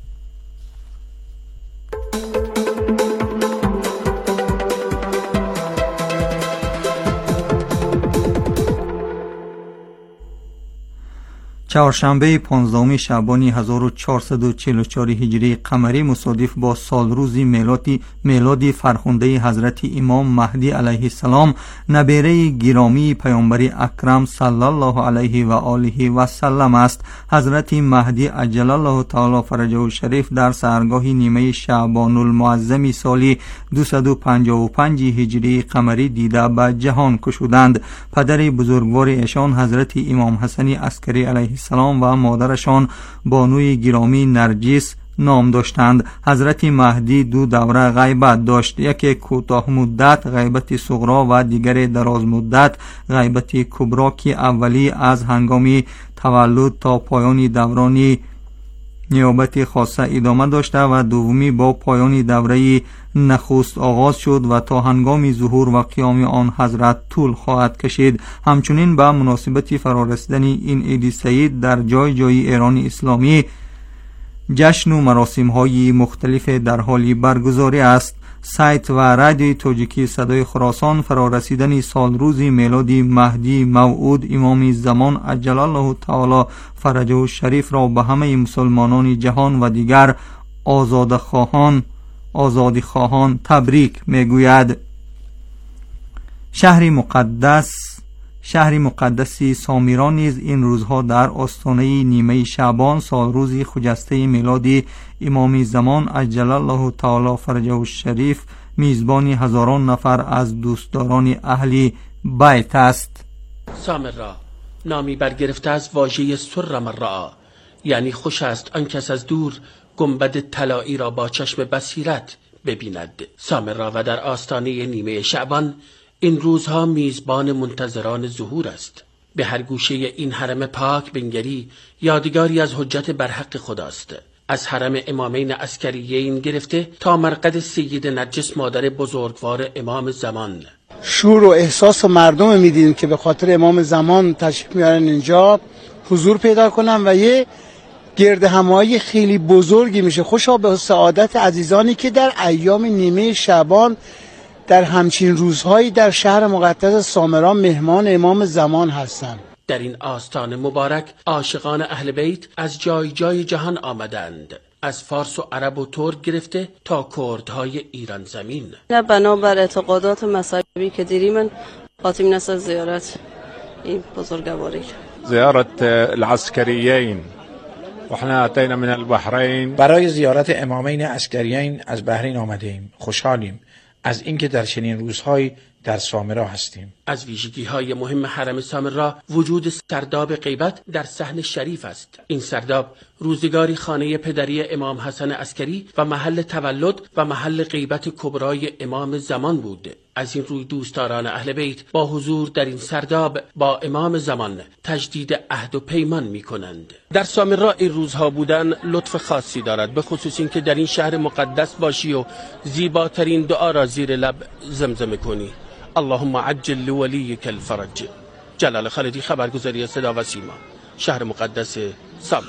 چهارشنبه 15 شعبان 1444 هجری قمری مصادف با سالروز میلاد فرخنده حضرت امام مهدی علیه السلام نبیره گرامی پیامبر اکرم صلی الله علیه و آله و سلم است. حضرت مهدی عجل الله تعالی فرجه الشریف در سحرگاه نیمه شعبان المعظم سال 255 هجری قمری دیده به جهان کشودند. پدر بزرگوار ایشان حضرت امام حسن عسکری علیه السلام و مادرشان بانوی گرامی نرجس نام داشتند. حضرت مهدی 2 دوره غیبت داشت، یکی کوتاه مدت غیبت صغرا و دیگر دراز مدت غیبت کبرا که اولی از هنگام تولد تا پایان دوران نیابت خاصه ادامه داشته و دومی با پایان دوره نخست آغاز شد و تا هنگام ظهور و قیام آن حضرت طول خواهد کشید. همچنین به مناسبت فرارسیدن این عید سعید در جای جای ایران اسلامی جشن و مراسم های مختلف در حال برگزاری است. سایت و رادیوی تاجیکی صدای خراسان فرارسیدن سالروز میلاد مهدی موعود امام زمان عجل الله تعالی فرجه الشریف را به همه مسلمانان جهان و دیگر آزادی خواهان تبریک میگوید. شهر مقدس سامیران نیز این روزها در آستانه نیمه شعبان سالروز خجسته میلاد امام زمان عجل الله تعالی فرجه الشریف میزبان هزاران نفر از دوستداران اهل بیت است. سامرا نامی برگرفته از واژه سرم الرعا، یعنی خوش است آن کس از دور گنبد طلایی را با چشم بصیرت ببیند. سامرا و در آستانه نیمه شعبان این روزها میزبان منتظران ظهور است. به هر گوشه این حرم پاک بنگری یادگاری از حجت برحق خداست. از حرم امامین عسکریین گرفته تا مرقد سید نرجس مادر بزرگوار امام زمان. شور و احساس و مردم میدیدیم که به خاطر امام زمان تشریف میارن اینجا حضور پیدا کنن و یه گرد همایی خیلی بزرگی میشه. خوشا به سعادت عزیزانی که در ایام نیمه شعبان در همچین روزهایی در شهر مقدس سامران مهمان امام زمان هستند. در این آستان مبارک عاشقان اهل بیت از جای جای جهان آمدند، از فارس و عرب و ترک گرفته تا کردهای ایران زمین. بنابر اعتقادات مذهبی که دیری من خاتم نسل زیارت این بزرگواری زیارت العسکریین واحنا اتينا من البحرین. برای زیارت امامین عسکریین از بحرین آمدیم. خوشحالیم از اینکه در چنین روزهایی در سامرا هستیم. از ویژگی‌های مهم حرم سامرا وجود سرداب غیبت در صحن شریف است. این سرداب روزگاری خانه پدری امام حسن عسکری و محل تولد و محل غیبت کبرای امام زمان بود. از این روی دوستداران اهل بیت با حضور در این سرداب با امام زمان تجدید عهد و پیمان می‌کنند. در سامرا این روزها بودن لطف خاصی دارد، به خصوص این که در این شهر مقدس باشی و زیباترین دعا را زیر لب زمزمه کنی. اللهم عجل لولیک الفرج. جلال خالدی، خبرگزاری صدا و سیما، شهر مقدس سامرا.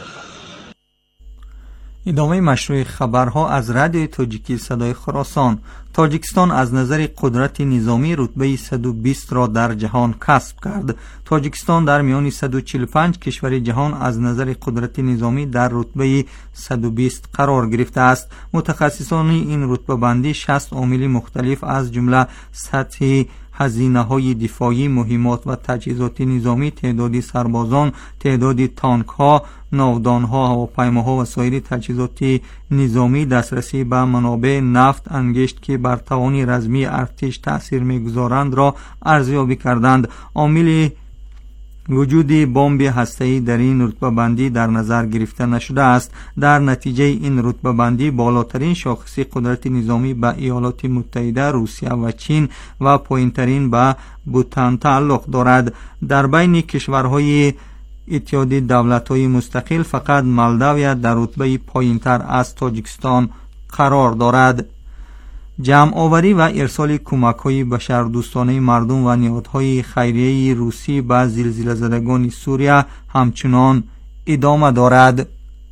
ادامه مشروع خبرها از رادیو تاجیکی صدای خراسان. تاجیکستان از نظر قدرت نظامی رتبه 120 را در جهان کسب کرد. تاجیکستان در میان 145 کشور جهان از نظر قدرت نظامی در رتبه 120 قرار گرفته است. متخصصان این رتبه بندی 60 عامل مختلف از جمله سطح هزینه‌های دفاعی، مهمات و تجهیزات نظامی، تعداد سربازان، تعداد تانک‌ها، ناودان‌ها، هواپیماها و سایر تجهیزات نظامی، دسترسی به منابع نفت، انگشت که بر توان رزمی ارتش تأثیر می‌گذارند را ارزیابی کردند. عامل وجود بمب هسته‌ای در این رتبه بندی در نظر گرفته نشده است. در نتیجه این رتبه بندی بالاترین شاخص قدرت نظامی به ایالات متحده، روسیه و چین و پایینترین به بوتان تعلق دارد. در بین کشورهای اتحاد دولت‌های مستقل فقط مالداوی در رتبه پایینتر از تاجیکستان قرار دارد. جمع آوری و ارسال کمک‌های بشردوستانه مردم و نهادهای خیریه روسی به زلزله زدگان سوریه همچنان ادامه دارد.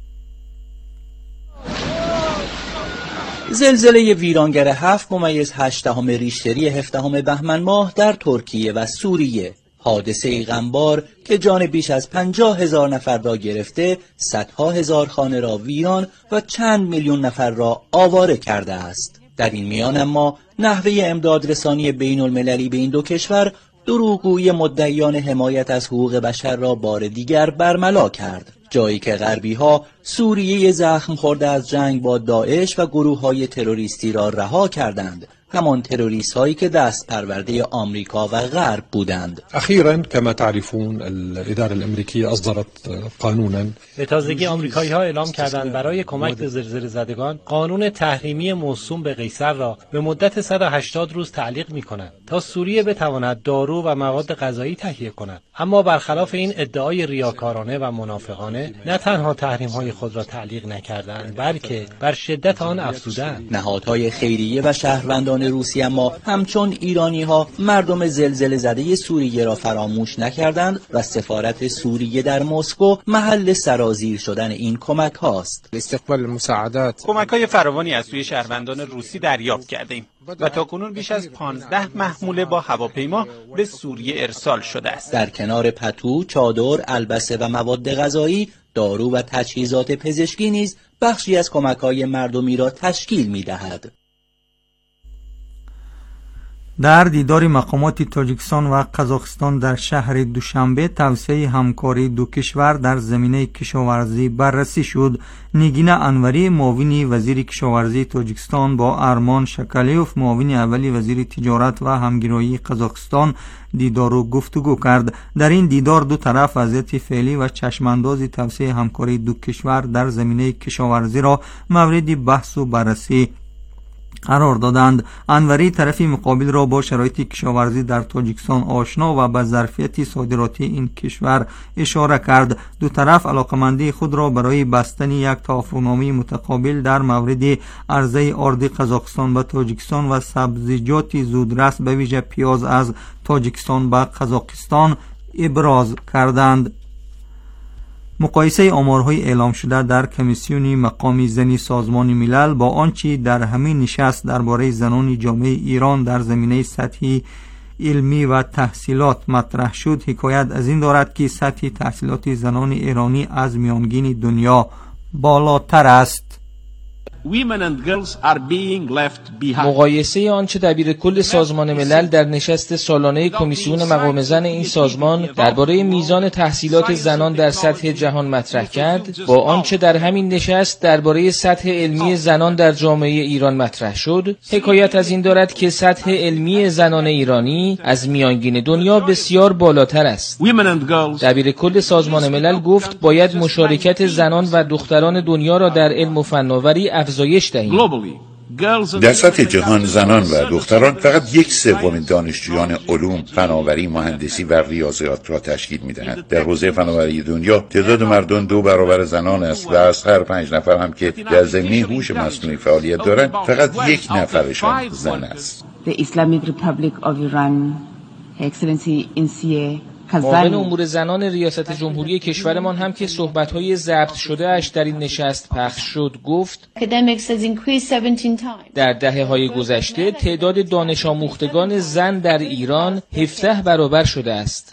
زلزله ویرانگر 7.8 ریشتری 17 بهمن ماه در ترکیه و سوریه، حادثه غمبار که جان بیش از 50,000 نفر را گرفته، صدها هزار خانه را ویران و چند میلیون نفر را آواره کرده است. در این میان اما نحوه امداد رسانی بین المللی به این دو کشور دروغگویی مدعیان حمایت از حقوق بشر را بار دیگر برملا کرد، جایی که غربی ها سوریه زخم خورده از جنگ با داعش و گروه های تروریستی را رها کردند، همان تروریست هایی که دست پرورده آمریکا و غرب بودند. اخیراً كما تعرفون الاداره الامریکیه اصدرت قانونا. به تازگی آمریکایی ها اعلام کردند برای کمک به زلزله زدگان قانون تحریمی موسوم به قیصر را به مدت 180 روز تعلیق می‌کنند تا سوریه بتواند دارو و مواد غذایی تهیه کند. اما برخلاف این ادعای ریاکارانه و منافقانه، نه تنها تحریم‌های خود را تعلیق نکردند بلکه بر شدت آن افزودند. نهادهای خیریه و شهروندان روسیه اما همچون ایرانی‌ها مردم زلزله زده سوریه را فراموش نکردند و سفارت سوریه در مسکو محل سرازیر شدن این کمک هاست. استقبال المساعدات، کمک‌های فراوانی از سوی شهروندان روسی دریافت کردیم و تاکنون بیش از 15 محموله با هواپیما به سوریه ارسال شده است. در کنار پتو، چادر، البسه و مواد غذایی، دارو و تجهیزات پزشکی نیز بخشی از کمک‌های مردمی را تشکیل می‌دهد. در دیدار مقامات تاجیکستان و قزاقستان در شهر دوشنبه توسعه همکاری دو کشور در زمینه کشاورزی بررسی شد. نگین انوری معاون وزیر کشاورزی تاجیکستان با ارمان شکلیوف معاون اولی وزیر تجارت و همگرایی قزاقستان دیدار و گفتگو کرد. در این دیدار دو طرف وضعیت فعلی و چشمانداز توسعه همکاری دو کشور در زمینه کشاورزی را مورد بحث و بررسی قرار دادند. انوری طرف مقابل را با شرایط کشاورزی در تاجیکستان آشنا و به ظرفیت صادراتی این کشور اشاره کرد. دو طرف علاقمندی خود را برای بستن یک توافقنامه متقابل در مورد عرضه آرد قزاقستان به تاجیکستان و سبزیجات زودرس به ویژه پیاز از تاجیکستان به قزاقستان ابراز کردند. مقایسه آمارهای اعلام شده در کمیسیون مقام زنی سازمان ملل با آنچه در همین نشست درباره زنان جامعه ایران در زمینه سطحی علمی و تحصیلات مطرح شد حکایت از این دارد که سطح تحصیلات زنان ایرانی از میانگین دنیا بالاتر است. مقایسه آنچه دبیرکل سازمان ملل در نشست سالانه کمیسیون مقام زن این سازمان درباره میزان تحصیلات زنان در سطح جهان مطرح کرد با آنچه در همین نشست درباره سطح علمی زنان در جامعه ایران مطرح شد، حکایت از این دارد که سطح علمی زنان ایرانی از میانگین دنیا بسیار بالاتر است. دبیرکل سازمان ملل گفت باید مشارکت زنان و دختران دنیا را در علم و فناوری افزایش دهیم. در سطح جهان زنان و دختران فقط 1/3 دانشجویان علوم، فناوری، مهندسی و ریاضیات را تشکیل می‌دهند. در حوزه فناوری دنیا تعداد مردان 2 برابر زنان است و از هر 5 نفر هم که در زمینه هوش مصنوعی فعالیت دارند فقط 1 نفرشان زن است. The Islamic Republic of Iran, Her Excellency Insiye معاون امور زنان ریاست جمهوری کشورمان هم که صحبت‌های ضبط شده اش در این نشست پخش شد گفت در دهه‌های گذشته تعداد دانش آموختگان زن در ایران 17 برابر شده است.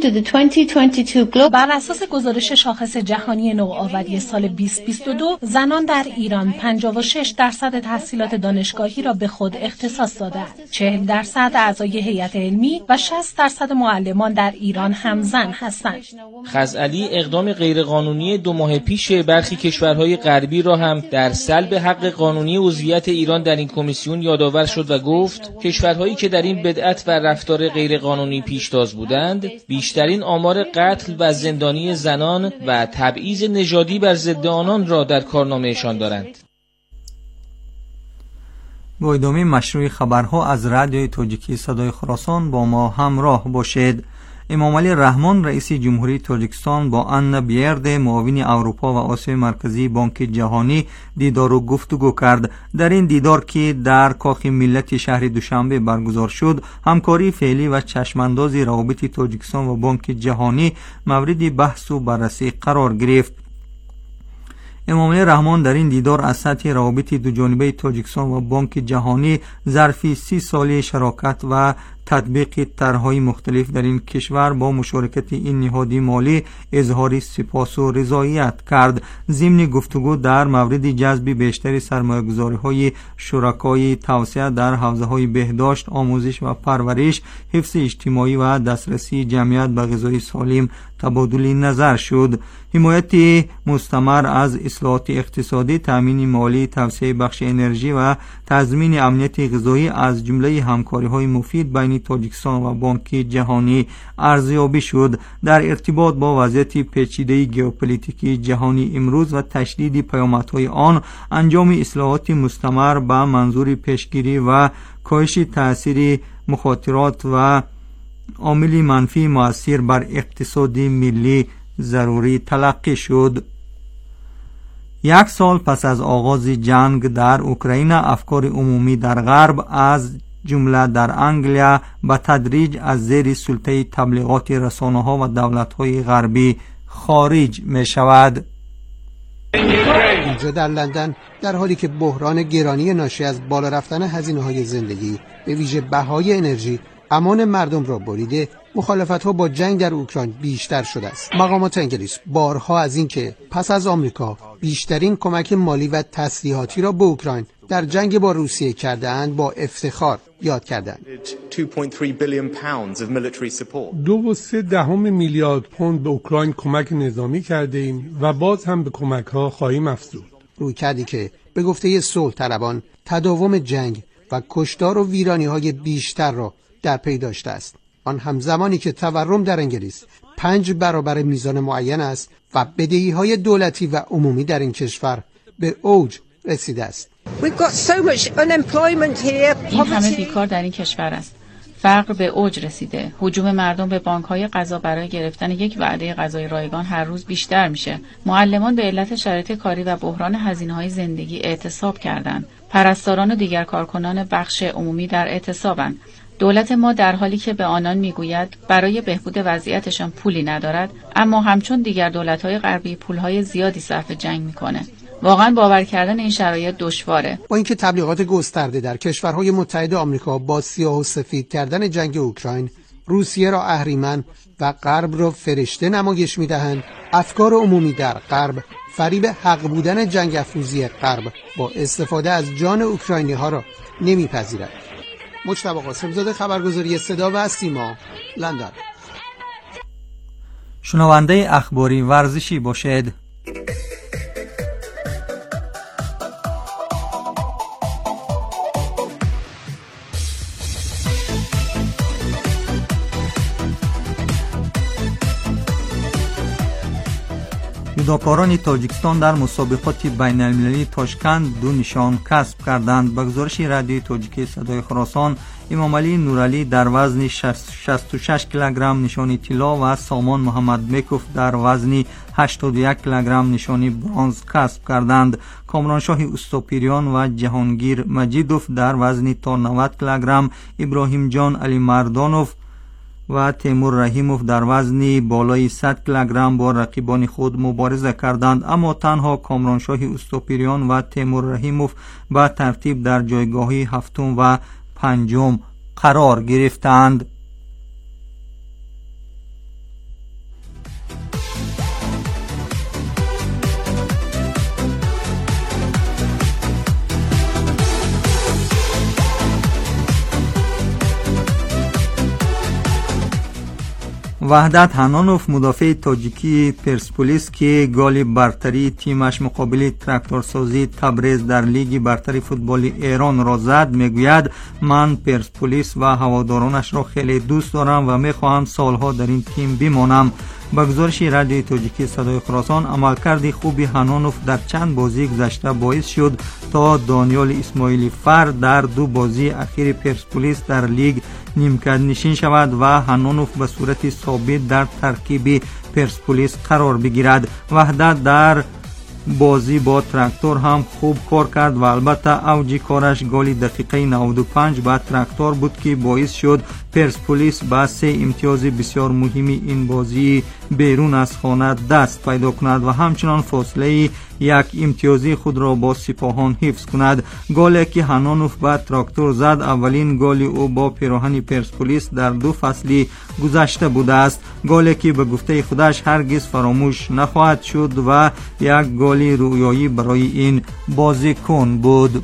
بر اساس گزارش شاخص جهانی نوآوری سال 2022 زنان در ایران 56% تحصیلات دانشگاهی را به خود اختصاص دادند. 40% اعضای هیئت علمی و 60% معلمان در ایران هم زن هستند. خزعلی اقدام غیرقانونی 2 ماه پیش برخی کشورهای غربی را هم در سلب حق قانونی عضویت ایران در این کمیسیون یادآور شد و گفت کشورهایی که در این بدعت و رفتار غیرقانونی پیشتاز بودند بیشترین آمار قتل و زندانی زنان و تبعیض نژادی بر ضد آنان را در کارنامه‌شان دارند. با ادامه مشروع خبرها از رادیوی تاجیکی صدای خراسان با ما همراه باشید. امام علی رحمان رئیس جمهوری تاجیکستان با آنا بیرد معاون اروپا و آسیای مرکزی بانک جهانی دیدار و گفتگو کرد. در این دیدار که در کاخ ملت شهر دوشنبه برگزار شد، همکاری فعلی و چشمانداز روابط تاجیکستان و بانک جهانی مورد بحث و بررسی قرار گرفت. امام علی رحمان در این دیدار از سطح روابط دوجانبه تاجیکستان و بانک جهانی ظرف 30 ساله شراکت و تطبیق طرح‌های مختلف در این کشور با مشارکت این نهاد مالی اظهار سپاس و رضایت کرد. ضمن گفتگو در مورد جذب بیشتر سرمایه‌گذاری‌های شرکای توسعه در حوزه‌های بهداشت، آموزش و پرورش، حفظ اجتماعی و دسترسی جمعیت به غذای سالم تبادل نظر شد. حمایت مستمر از اصلاحات اقتصادی، تامین مالی، توسعه بخش انرژی و تضمین امنیت غذایی از جمله همکاری‌های مفید بین تاجیکستان و بانک جهانی ارزیابی شد. در ارتباط با وضعیت پیچیده ژئوپلیتیکی جهانی امروز و تشدید پیامدهای آن، انجام اصلاحات مستمر به منظور پیشگیری و کاهش تاثیر مخاطرات و عامل منفی مؤثر بر اقتصاد ملی ضروری تلقی شد. 1 سال پس از آغاز جنگ در اوکراین، افکار عمومی در غرب از جمله در انگلیا به تدریج از زیر سلطه تبلیغات رسانه‌ها و دولت‌های غربی خارج می‌شود. اینجا در لندن در حالی که بحران گرانی ناشی از بالا رفتن هزینه‌های زندگی به ویژه بهای انرژی امان مردم را بریده، مخالفت‌ها با جنگ در اوکراین بیشتر شده است. مقامات انگلیس بارها از اینکه پس از آمریکا بیشترین کمک مالی و تسلیحاتی را به اوکراین در جنگ با روسیه کرده‌اند با افتخار یاد کردند. 2.3 میلیارد پوند به اوکراین کمک نظامی کرده ایم و باز هم به کمک‌ها خواهیم افزود. رویکردی که به گفته صلح طلبان تداوم جنگ و کشتار و ویرانی‌های بیشتر را در پی داشته است. آن همزمانی که تورم در انگلیس 5 برابر میزان معین است و بدهی‌های دولتی و عمومی در این کشور به اوج رسیده است. این همه بیکار در این کشور است. فقر به اوج رسیده. هجوم مردم به بانک‌های غذا برای گرفتن یک وعده غذای رایگان هر روز بیشتر میشه. معلمان به علت شرایط کاری و بحران هزینه‌های زندگی اعتصاب کردند. پرستاران و دیگر کارکنان بخش عمومی در اعتصابند. دولت ما در حالی که به آنان میگوید برای بهبود وضعیتشان پولی ندارد، اما همچون دیگر دولت‌های غربی پول‌های زیادی صرف جنگ میکنه. واقعا باور کردن این شرایط دشواره. با اینکه تبلیغات گسترده در کشورهای متحد آمریکا با سیاه و سفید کردن جنگ اوکراین، روسیه را اهریمن و غرب را فرشته نمایش می‌دهند، افکار عمومی در غرب فریب حق بودن جنگ افروزی غرب با استفاده از جان اوکراینی ها را نمیپذیرد. مجتبی قاسم‌زاده، خبرگزاری صدا و سیما، لندن. شنونده اخباری ورزشی باشد. جودوکاران تاجیکستان در مسابقات بین المللی تاشکند 2 نشان کسب کردند. به گزارش رادیوی تاجیکی صدای خراسان، امام علی نورعلی در وزن 66 کیلوگرم نشانی طلا و سامان محمد میکوف در وزن 81 کیلوگرم نشانی برنز کسب کردند. کامرانشاه استوپیریان و جهانگیر مجیدوف در وزن تا 90 کیلوگرم، ابراهیم جان علی مردانوف و تیمور رحیموف در وزن بالای 100 کیلوگرم با رقیبان خود مبارزه کردند، اما تنها کامرانشاه استوپیریان و تیمور رحیموف به ترتیب در جایگاهی هفتم و پنجم قرار گرفتند. وحدت حنانوف مدافع تاجیکی پرسپولیس که گل برتری تیمش مقابل تراکتورسازی تبریز در لیگ برتری فوتبال ایران را زد میگوید من پرسپولیس و هوادارانش را خیلی دوست دارم و میخواهم سالها در این تیم بمانم. با گزارش رادیوی تاجیکی صدای خراسان، عملکرد خوبی حنانوف در چند بازی گذشته باعث شد تا دانیال اسماعیلی فر در 2 بازی اخیر پرسپولیس در لیگ نیمکت نشین شود و حنانوف به صورت ثابت در ترکیب پرسپولیس قرار بگیرد. وحدت در بازی با تراکتور هم خوب کار کرد و البته اوج کارش گل دقیقه 95 با تراکتور بود که باعث شد پرسپولیس با 3 امتیاز بسیار مهمی این بازی بیرون از خانه دست پیدا کند و همچنان فاصله 1 امتیازی خود را با سپاهان حفظ کند. گلی که حنانوف با تراکتور زد اولین گل او با پیراهن پرسپولیس در 2 فصل گذشته بوده است، گلی که به گفته خودش هرگز فراموش نخواهد شد و یک گل رویایی برای این بازیکن بود.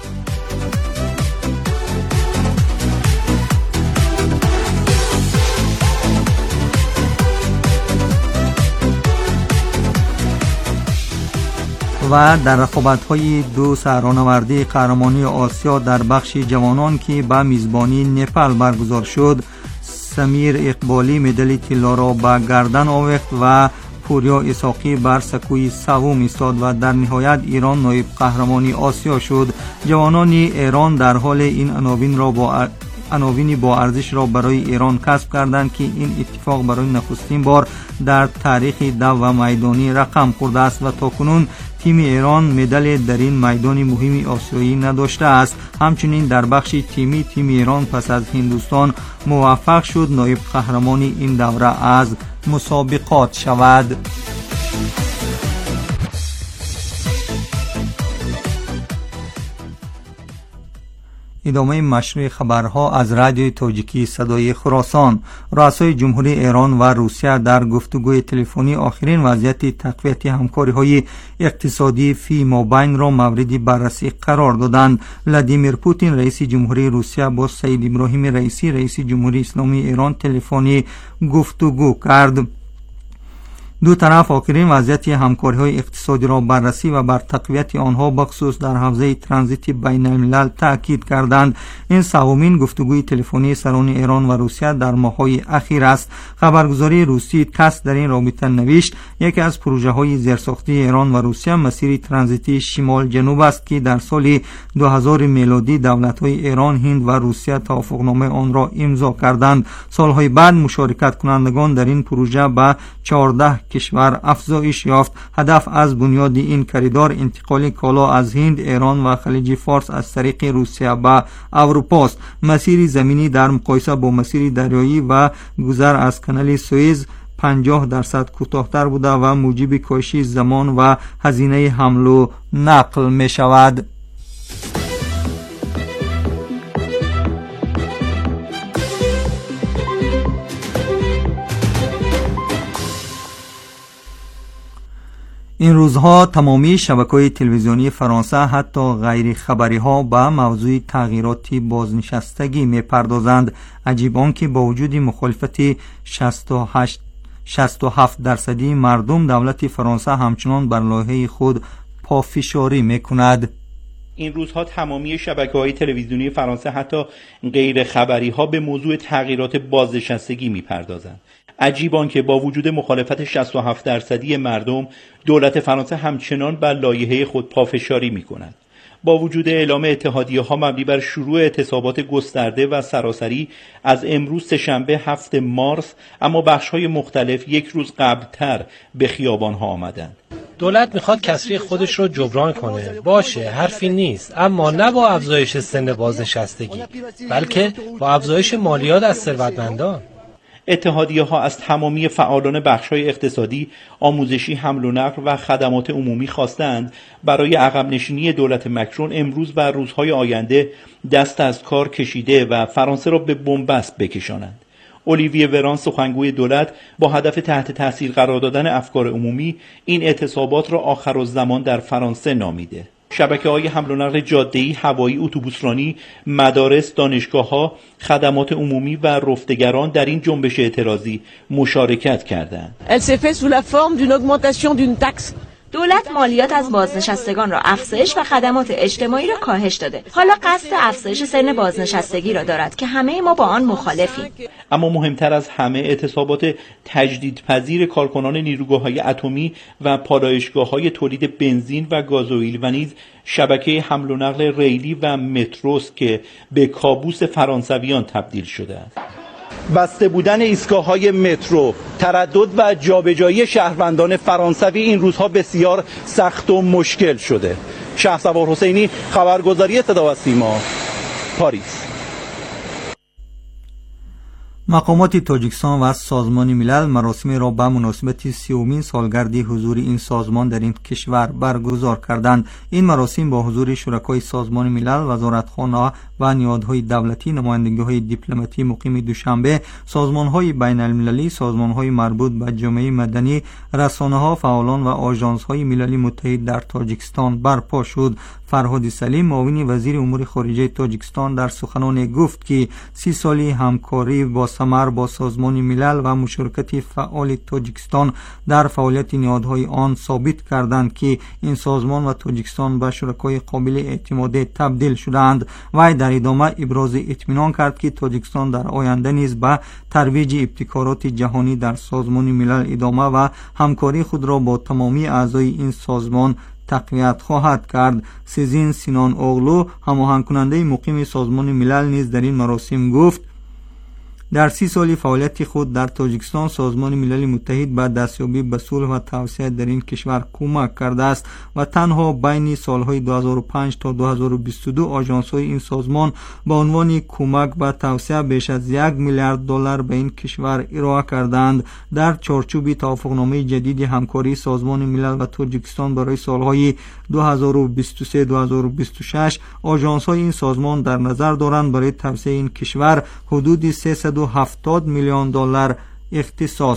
و در رقابت‌های 2 سرانوردی قهرمانی آسیا در بخش جوانان که به میزبانی نپال برگزار شد، سمیر اقبالی مدال طلا را به گردن آویخت و پوریا اسحاقی بر سکوی سوم ایستاد و در نهایت ایران نایب قهرمانی آسیا شد. جوانان ایران در حال این عناوین با ارزش را برای ایران کسب کردند که این اتفاق برای نخستین بار در تاریخ دو و میدانی رقم خورده است و تاکنون تیم ایران مدال در این میدان مهمی آسیایی نداشته است. همچنین در بخش تیمی تیم ایران پس از هندوستان موفق شد نایب قهرمان این دوره از مسابقات شود. ادامه مشروع خبرها از رادیوی تاجیکی صدای خراسان. رؤسای جمهوری ایران و روسیه در گفتگوی تلفنی آخرین وضعیت تقویت همکاری‌های اقتصادی فی مابین را مورد بررسی قرار دادند. ولادیمیر پوتین رئیس جمهوری روسیه با سید ابراهیم رئیسی رئیس جمهوری اسلامی ایران تلفنی گفتگو کرد. دو طرف آخرین وضعیت همکاری‌های اقتصادی را بررسی و بر تقویت آنها بخصوص در حوزه ترانزیت بین الملل تاکید کردند. این سومین گفتگوی تلفنی سران ایران و روسیه در ماه‌های اخیر است. خبرگزاری روسی تاس در این رابطه نوشت یکی از پروژه‌های زیرساختی ایران و روسیه مسیر ترانزیتی شمال جنوب است که در سال 2000 میلادی دولت‌های ایران، هند و روسیه توافقنامه آن را امضا کردند. سال‌های بعد مشارکت کنندگان در این پروژه به 14 کشور افزایش یافت. هدف از بنیاد این کریدور انتقال کالا از هند، ایران و خلیج فارس از طریق روسیه به اروپا است. مسیر زمینی در مقایسه با مسیر دریایی و گذر از کانال سوئز 50% کوتاه‌تر بوده و موجب کاهش زمان و هزینه حمل و نقل می شود. این روزها تمامی شبکه‌های تلویزیونی فرانسه حتی غیر خبری‌ها به موضوع تغییرات بازنشستگی می‌پردازند. عجیب آنکه با وجود مخالفت 67% مردم دولت فرانسه همچنان بر لایحه خود پافشاری می‌کند. این روزها تمامی شبکه‌های تلویزیونی فرانسه حتی غیر خبری‌ها به موضوع تغییرات بازنشستگی می‌پردازند. عجیب آنکه با وجود مخالفت 67% مردم دولت فرانسه همچنان بر لایحه خود پافشاری می‌کند. با وجود اعلام اتحادیه‌ها مبنی بر شروع اعتصابات گسترده و سراسری از امروز سه‌شنبه 7 مارس، اما بخش‌های مختلف یک روز قبل‌تر به خیابان‌ها آمدند. دولت میخواد کسری خودش رو جبران کنه. باشه، حرفی نیست، اما نه با افزایش سن بازنشستگی، بلکه با افزایش مالیات از ثروتمندان. اتحادیه‌ها از تمامی فعالان بخش‌های اقتصادی، آموزشی، حمل و نقل و خدمات عمومی خواستند برای عقب نشینی دولت مکرون امروز و روزهای آینده دست از کار کشیده و فرانسه را به بنبست بکشانند. اولیویه وران، سخنگوی دولت، با هدف تحت تاثیر قرار دادن افکار عمومی این اعتصابات را آخرالزمان در فرانسه نامیده. شبکه‌های حمل و نقل جاده‌ای، هوایی، اتوبوسرانی، مدارس، دانشگاه‌ها، خدمات عمومی و رفتگران در این جنبش اعتراضی مشارکت کردند. Elle s'est fait sous la forme d'une augmentation d'une taxe. دولت مالیات از بازنشستگان را افزایش و خدمات اجتماعی را کاهش داده. حالا قصد افزایش سن بازنشستگی را دارد که همه ما با آن مخالفیم. اما مهمتر از همه اعتصابات تجدیدپذیر کارکنان نیروگاه‌های اتمی و پالایشگاه‌های تولید بنزین و گازوئیل و نیز شبکه حمل و نقل ریلی و متروست که به کابوس فرانسویان تبدیل شده است. بسته بودن ایستگاه‌های مترو، تردد و جابجایی شهروندان فرانسوی این روزها بسیار سخت و مشکل شده. شهسوار حسینی، خبرگزاری صدا و سیما، پاریس. مقامات تاجیکستان و سازمان ملل مراسمی را به مناسبت 30مین سالگرد حضور این سازمان در این کشور برگزار کردند. این مراسم با حضور شرکای سازمان ملل، وزارتخانه و نهادهای دولتی، نمایندگی‌های دیپلماتی مقیم دوشنبه، سازمان‌های بین‌المللی، سازمان‌های مربوط به جامعه مدنی، رسانه‌ها، فعالان و آژانس‌های ملل متحد در تاجیکستان برپا شد. فرهاد سلیم، معاون وزیر امور خارجه تاجیکستان، در سخنان گفت که 30 سالی همکاری با ثمر با سازمان ملل و مشارکت فعال تاجیکستان در فعالیت نهادهای آن ثابت کردند که این سازمان و تاجیکستان به شرکای قابل اعتماد تبدیل شدند. و در ادامه ابراز اطمینان کرد که تاجیکستان در آینده نیز به ترویج ابتکارات جهانی در سازمان ملل ادامه و همکاری خود را با تمامی اعضای این سازمان تقویت خواهد کرد. سیزین سینان اوغلو، هماهنگ کننده مقیم سازمان ملل، نیز در این مراسم گفت در 30 سال فعالیت خود در تاجیکستان سازمان ملل متحد به دستیابی به صلح و توسعه در این کشور کمک کرده است و تنها بین سالهای 2005 تا 2022 آژانس‌های این سازمان به عنوان کمک به توسعه بیش از 1 میلیارد دلار به این کشور ارائه کردند. در چارچوب توافقنامه جدید همکاری سازمان ملل و تاجیکستان برای سالهای 2023-2026 آژانس‌های این سازمان در نظر دارند برای توسعه این کشور حدود 370 میلیون دلار اختصاص